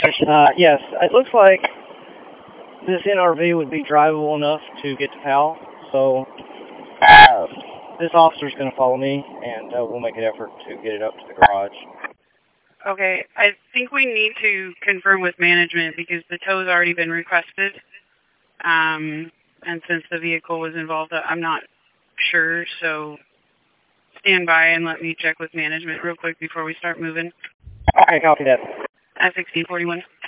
Yes, it looks like this NRV would be drivable enough to get to Powell, so this officer's going to follow me, and we'll make an effort to get it up to the garage. Okay, I think we need to confirm with management because the tow's already been requested. And since the vehicle was involved, I'm not sure, so stand by and let me check with management real quick before we start moving. Okay, copy that. At 1641.